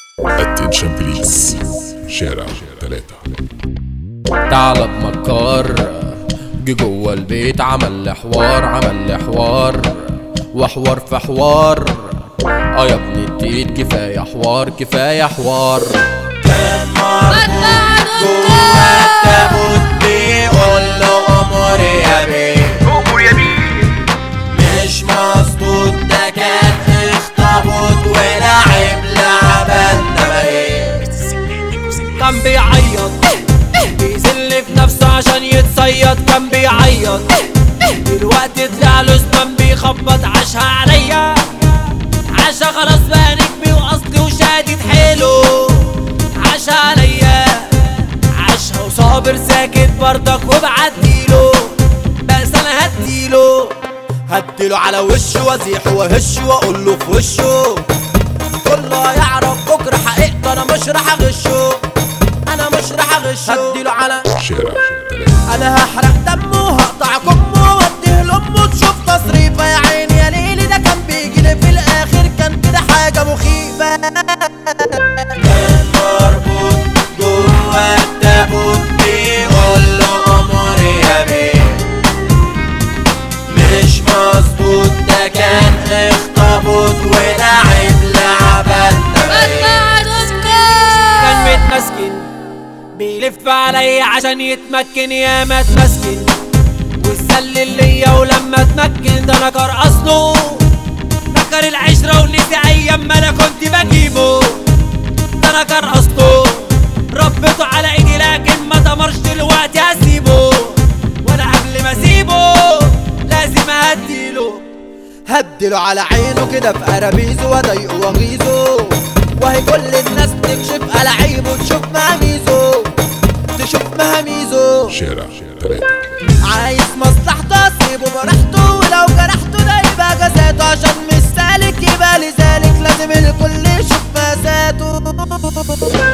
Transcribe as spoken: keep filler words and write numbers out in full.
اتنشن بليز شارع تلاتة. تعال بمكار جه جوه البيت، عمل لي حوار عمل لي حوار وحوار في حوار. اه يا ابني التيت كفايه حوار كفايه حوار. كان مربوط جوه التابوت بيقول له امور يا بيه امور يا بيه مش مظبوط، ده كان اخطبوط ولعب لعبة نباهي. كان بيعيط بيذل في نفسه عشان يتصيد، كان بيعيط دلوقتي طلع له زمان بيخبط. عاشها عليا عاشها خلاص بقى نجمي واصلي وشادد حيله. عاشها عليا عاشها وصابر ساكت برضك وبعديله، بس انا هديله هديله على وشه وازيحه وهشه واقول له في وشه كله هيعرف بكره حقيقته. انا مش راح اغشه انا مش راح اغشه. هديله على شارع تلاتة. انا هحرق دمه وهقطع كمه واديه لامه تشوف تصريفه. يا عيني يا ليلي ده كان بيجيلي في الاخر كان كده حاجه مخيفه. كان مربوط جوه التابوت بيقول له امور يا بيه مش مظبوط، ده كان اخطبوط ولعب لعبة نباهي. كان متمسكن بيلف عليا عشان يتمكن، يا ما اتمسكن واتسلل ليا ولما اتمكن ده نكر اصله. نكر العشرة ونسي ايام ما انا كنت بجيبه، ده نكر اصله. ربيته على ايدي لكن ما تمرش دلوقتي هسيبه، وانا قبل ما اسيبه لازم اهديله. هديله على عينه كده في قرابيزه واضايقه واغيظه، وهي كل الناس تكشف ألاعيبه تشوف مهاميزه تشوف مهاميزه. شارع تلاتة. عايز مصلحته اسيبه براحته، ولو جرحته ده يبقى جزاته، عشان مش سالك يبقى لذلك لازم الكل يشوف مقاساته.